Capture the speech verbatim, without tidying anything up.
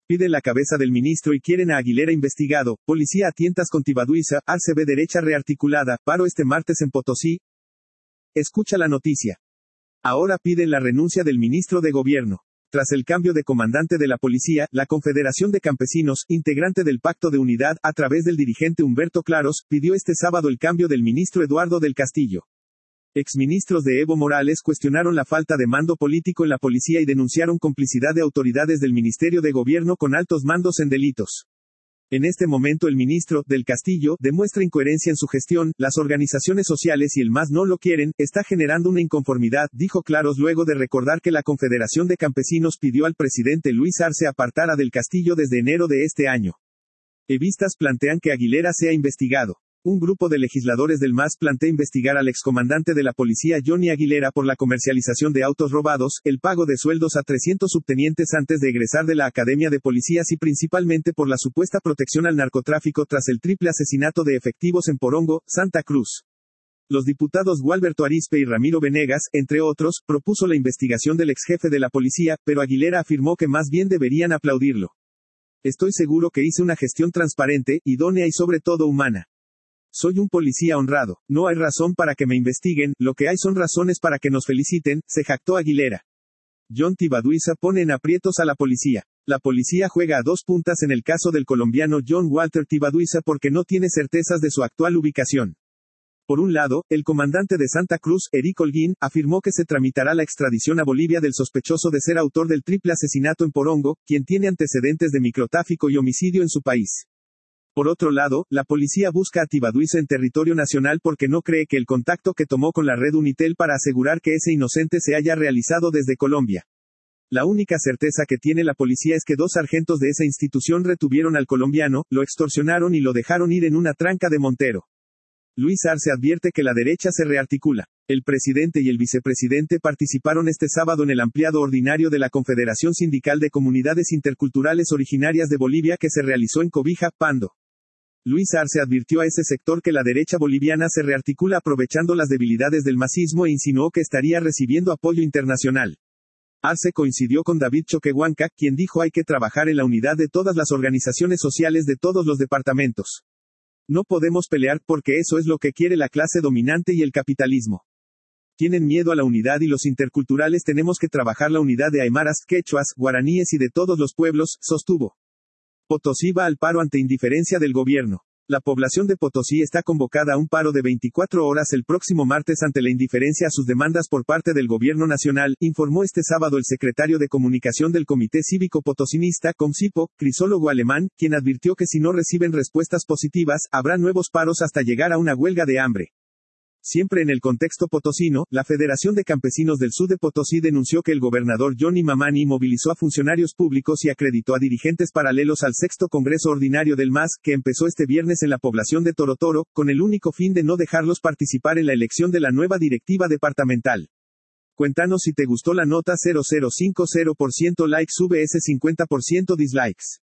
Piden la cabeza del ministro y quieren a Aguilera investigado. Policía a tientas con Tibaduiza, Arce ve derecha rearticulada, paro este martes en Potosí. Escucha la noticia. Ahora piden la renuncia del ministro de Gobierno. Tras el cambio de comandante de la policía, la Confederación de Campesinos, integrante del Pacto de Unidad, a través del dirigente Humberto Claros, pidió este sábado el cambio del ministro Eduardo del Castillo. Exministros de Evo Morales cuestionaron la falta de mando político en la policía y denunciaron complicidad de autoridades del Ministerio de Gobierno con altos mandos en delitos. En este momento el ministro, del Castillo, demuestra incoherencia en su gestión, las organizaciones sociales y el M A S no lo quieren, está generando una inconformidad, dijo Claros luego de recordar que la Confederación de Campesinos pidió al presidente Luis Arce apartar a del Castillo desde enero de este año. Evistas plantean que Aguilera sea investigado. Un grupo de legisladores del M A S plantea investigar al excomandante de la policía Johnny Aguilera por la comercialización de autos robados, el pago de sueldos a trescientos subtenientes antes de egresar de la Academia de Policías y principalmente por la supuesta protección al narcotráfico tras el triple asesinato de efectivos en Porongo, Santa Cruz. Los diputados Gualberto Arizpe y Ramiro Venegas, entre otros, propuso la investigación del exjefe de la policía, pero Aguilera afirmó que más bien deberían aplaudirlo. Estoy seguro que hice una gestión transparente, idónea y sobre todo humana. Soy un policía honrado. No hay razón para que me investiguen, lo que hay son razones para que nos feliciten, se jactó Aguilera. John Tibaduiza pone en aprietos a la policía. La policía juega a dos puntas en el caso del colombiano John Walter Tibaduiza porque no tiene certezas de su actual ubicación. Por un lado, el comandante de Santa Cruz, Eric Holguín, afirmó que se tramitará la extradición a Bolivia del sospechoso de ser autor del triple asesinato en Porongo, quien tiene antecedentes de microtráfico y homicidio en su país. Por otro lado, la policía busca a Tibaduiza en territorio nacional porque no cree que el contacto que tomó con la red Unitel para asegurar que ese inocente se haya realizado desde Colombia. La única certeza que tiene la policía es que dos sargentos de esa institución retuvieron al colombiano, lo extorsionaron y lo dejaron ir en una tranca de Montero. Luis Arce advierte que la derecha se rearticula. El presidente y el vicepresidente participaron este sábado en el ampliado ordinario de la Confederación Sindical de Comunidades Interculturales Originarias de Bolivia que se realizó en Cobija, Pando. Luis Arce advirtió a ese sector que la derecha boliviana se rearticula aprovechando las debilidades del masismo e insinuó que estaría recibiendo apoyo internacional. Arce coincidió con David Choquehuanca, quien dijo hay que trabajar en la unidad de todas las organizaciones sociales de todos los departamentos. No podemos pelear porque eso es lo que quiere la clase dominante y el capitalismo. Tienen miedo a la unidad y los interculturales tenemos que trabajar la unidad de aymaras, quechuas, guaraníes y de todos los pueblos, sostuvo. Potosí va al paro ante indiferencia del gobierno. La población de Potosí está convocada a un paro de veinticuatro horas el próximo martes ante la indiferencia a sus demandas por parte del gobierno nacional, informó este sábado el secretario de Comunicación del Comité Cívico Potosinista, Comcipo, Crisólogo Alemán, quien advirtió que si no reciben respuestas positivas, habrá nuevos paros hasta llegar a una huelga de hambre. Siempre en el contexto potosino, la Federación de Campesinos del Sur de Potosí denunció que el gobernador Johnny Mamani movilizó a funcionarios públicos y acreditó a dirigentes paralelos al sexto Congreso Ordinario del M A S, que empezó este viernes en la población de Torotoro, con el único fin de no dejarlos participar en la elección de la nueva directiva departamental. Cuéntanos si te gustó la nota. Cero cero cinco cero por ciento likes, V S cincuenta por ciento dislikes.